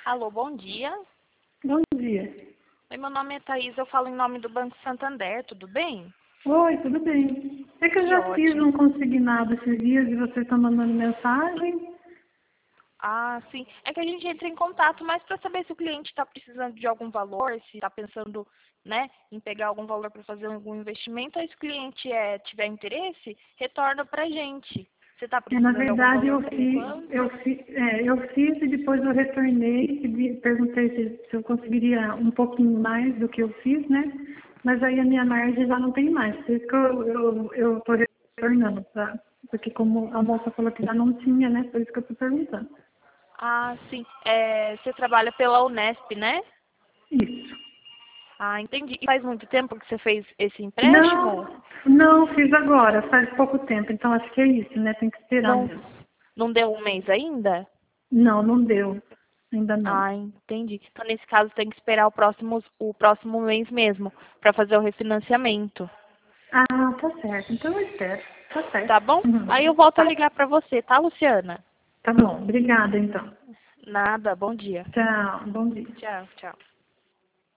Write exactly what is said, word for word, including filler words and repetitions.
Alô, bom dia. Bom dia. Oi, meu nome é Thaís, eu falo em nome do Banco Santander, tudo bem? Oi, tudo bem? É que eu Que já fiz ótimo. um consignado esses dias e vocês estão mandando mensagem. Ah, sim. É que a gente entra em contato mais para saber se o cliente está precisando de algum valor, se está pensando, né, em pegar algum valor para fazer algum investimento, aí se o cliente é, tiver interesse, retorna para a gente. Você está É, na precisando de algum verdade, valor eu por fiz, eu enquanto? fiz, é, eu fiz e depois eu retornei, pedi- perguntei se, se eu conseguiria um pouquinho mais do que eu fiz, né? Mas aí a minha margem já não tem mais. Por isso que eu eu eu estou retornando, pra, porque como a moça falou que já não tinha, né? Por isso que eu estou perguntando. Ah, sim. É, você trabalha pela Unesp, né? Isso. Ah, entendi. E faz muito tempo que você fez esse empréstimo? Não, não fiz agora, faz pouco tempo, então acho que é isso, né? Tem que esperar Não, mesmo. não deu um mês ainda? Não, não deu. Ainda não. Ah, entendi. Então, nesse caso, tem que esperar o próximo, o próximo mês mesmo, para fazer o refinanciamento. Ah, tá certo. Então eu espero. Tá Tá certo. bom? Aí eu Uhum. volto a Tá. ligar para você, tá, Luciana? Tá bom. Obrigada, então. Nada, bom dia. Tchau. Bom dia. Tchau, tchau.